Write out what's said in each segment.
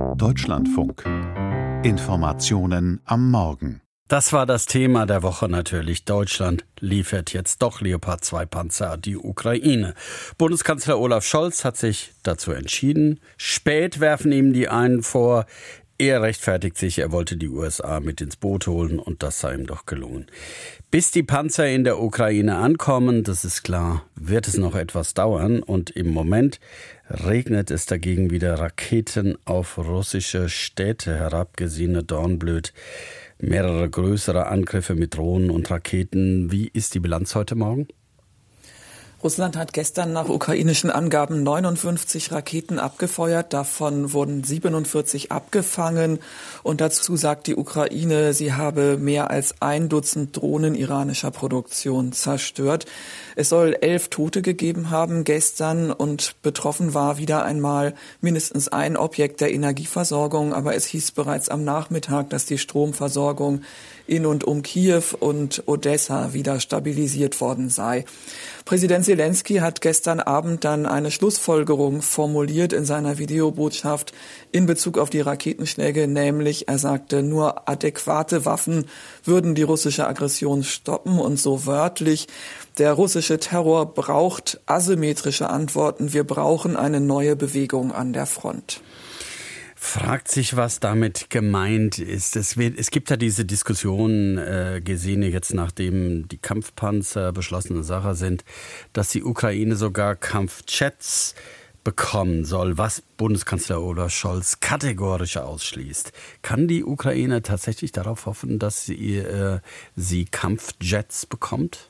Deutschlandfunk. Informationen am Morgen. Das war das Thema der Woche natürlich. Deutschland liefert jetzt doch Leopard 2 Panzer an die Ukraine. Bundeskanzler Olaf Scholz hat sich dazu entschieden. Spät werfen ihm die einen vor. Er rechtfertigt sich, er wollte die USA mit ins Boot holen und das sei ihm doch gelungen. Bis die Panzer in der Ukraine ankommen, das ist klar, wird es noch etwas dauern und im Moment regnet es dagegen wieder Raketen auf russische Städte herab, Gesine Dornblöd. Mehrere größere Angriffe mit Drohnen und Raketen. Wie ist die Bilanz heute Morgen? Russland hat gestern nach ukrainischen Angaben 59 Raketen abgefeuert. Davon wurden 47 abgefangen. Und dazu sagt die Ukraine, sie habe mehr als 1 Dutzend Drohnen iranischer Produktion zerstört. Es soll 11 Tote gegeben haben gestern und betroffen war wieder einmal mindestens ein Objekt der Energieversorgung. Aber es hieß bereits am Nachmittag, dass die Stromversorgung in und um Kiew und Odessa wieder stabilisiert worden sei. Präsident Zelensky hat gestern Abend dann eine Schlussfolgerung formuliert in seiner Videobotschaft in Bezug auf die Raketenschläge, nämlich er sagte, nur adäquate Waffen würden die russische Aggression stoppen und so wörtlich, der russische Terror braucht asymmetrische Antworten, wir brauchen eine neue Bewegung an der Front. Fragt sich, was damit gemeint ist. Es gibt ja diese Diskussion, Gesine, jetzt nachdem die Kampfpanzer beschlossene Sache sind, dass die Ukraine sogar Kampfjets bekommen soll, was Bundeskanzler Olaf Scholz kategorisch ausschließt. Kann die Ukraine tatsächlich darauf hoffen, dass sie Kampfjets bekommt?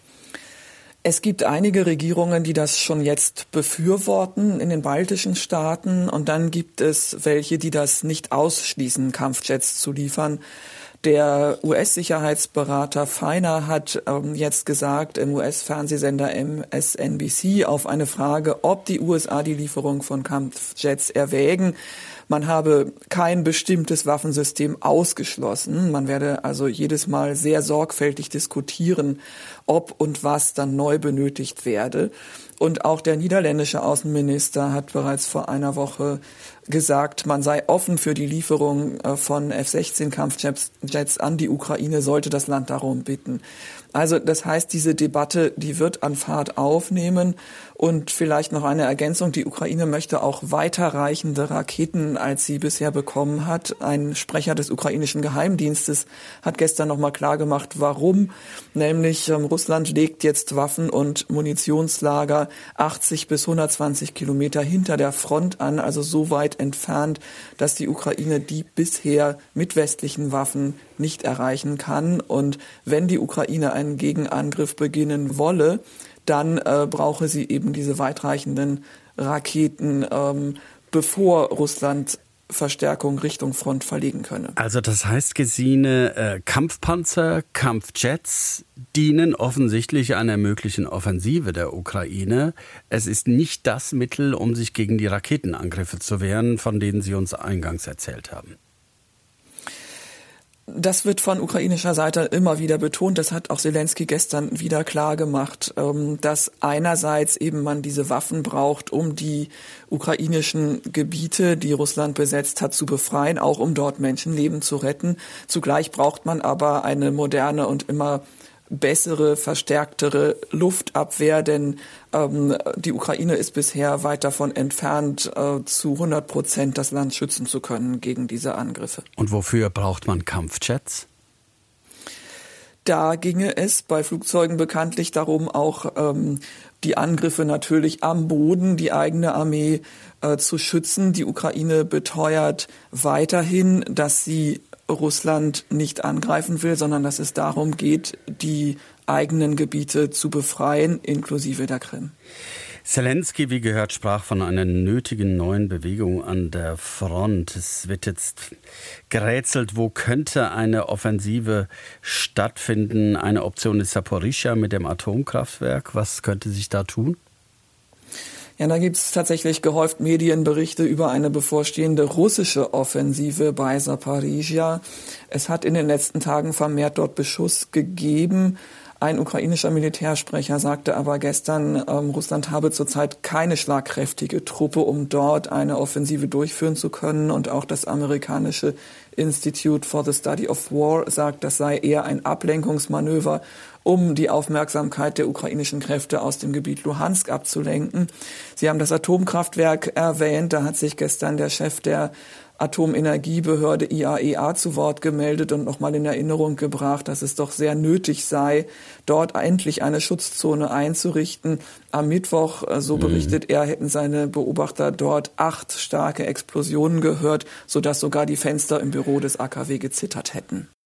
Es gibt einige Regierungen, die das schon jetzt befürworten in den baltischen Staaten. Und dann gibt es welche, die das nicht ausschließen, Kampfjets zu liefern. Der US-Sicherheitsberater Feiner hat jetzt gesagt im US-Fernsehsender MSNBC auf eine Frage, ob die USA die Lieferung von Kampfjets erwägen. Man habe kein bestimmtes Waffensystem ausgeschlossen. Man werde also jedes Mal sehr sorgfältig diskutieren, ob und was dann neu benötigt werde. Und auch der niederländische Außenminister hat bereits vor einer Woche gesagt, man sei offen für die Lieferung von F-16-Kampfjets an die Ukraine, sollte das Land darum bitten. Also das heißt, diese Debatte, die wird an Fahrt aufnehmen. Und vielleicht noch eine Ergänzung, die Ukraine möchte auch weiterreichende Raketen, als sie bisher bekommen hat. Ein Sprecher des ukrainischen Geheimdienstes hat gestern noch mal klargemacht, warum. Nämlich Russland legt jetzt Waffen- und Munitionslager 80 bis 120 Kilometer hinter der Front an, also so weit entfernt, dass die Ukraine die bisher mit westlichen Waffen nicht erreichen kann. Und wenn die Ukraine einen Gegenangriff beginnen wolle, dann brauche sie eben diese weitreichenden Raketen, bevor Russland Verstärkung Richtung Front verlegen könne. Also das heißt, Gesine, Kampfpanzer, Kampfjets dienen offensichtlich einer möglichen Offensive der Ukraine. Es ist nicht das Mittel, um sich gegen die Raketenangriffe zu wehren, von denen Sie uns eingangs erzählt haben. Das wird von ukrainischer Seite immer wieder betont. Das hat auch Zelensky gestern wieder klar gemacht, dass einerseits eben man diese Waffen braucht, um die ukrainischen Gebiete, die Russland besetzt hat, zu befreien, auch um dort Menschenleben zu retten. Zugleich braucht man aber eine moderne und immer bessere, verstärktere Luftabwehr, denn die Ukraine ist bisher weit davon entfernt, zu 100% das Land schützen zu können gegen diese Angriffe. Und wofür braucht man Kampfjets? Da ginge es bei Flugzeugen bekanntlich darum, auch die Angriffe natürlich am Boden, die eigene Armee zu schützen. Die Ukraine beteuert weiterhin, dass sie Russland nicht angreifen will, sondern dass es darum geht, die eigenen Gebiete zu befreien, inklusive der Krim. Zelensky, wie gehört, sprach von einer nötigen neuen Bewegung an der Front. Es wird jetzt gerätselt, wo könnte eine Offensive stattfinden. Eine Option ist Saporischschja mit dem Atomkraftwerk. Was könnte sich da tun? Ja, da gibt es tatsächlich gehäuft Medienberichte über eine bevorstehende russische Offensive bei Saporischschja. Es hat in den letzten Tagen vermehrt dort Beschuss gegeben. Ein ukrainischer Militärsprecher sagte aber gestern, Russland habe zurzeit keine schlagkräftige Truppe, um dort eine Offensive durchführen zu können. Und auch das amerikanische Institute for the Study of War sagt, das sei eher ein Ablenkungsmanöver, um die Aufmerksamkeit der ukrainischen Kräfte aus dem Gebiet Luhansk abzulenken. Sie haben das Atomkraftwerk erwähnt. Da hat sich gestern der Chef der Atomenergiebehörde IAEA zu Wort gemeldet und nochmal in Erinnerung gebracht, dass es doch sehr nötig sei, dort endlich eine Schutzzone einzurichten. Am Mittwoch, so berichtet er, hätten seine Beobachter dort 8 starke Explosionen gehört, sodass sogar die Fenster im Büro des AKW gezittert hätten.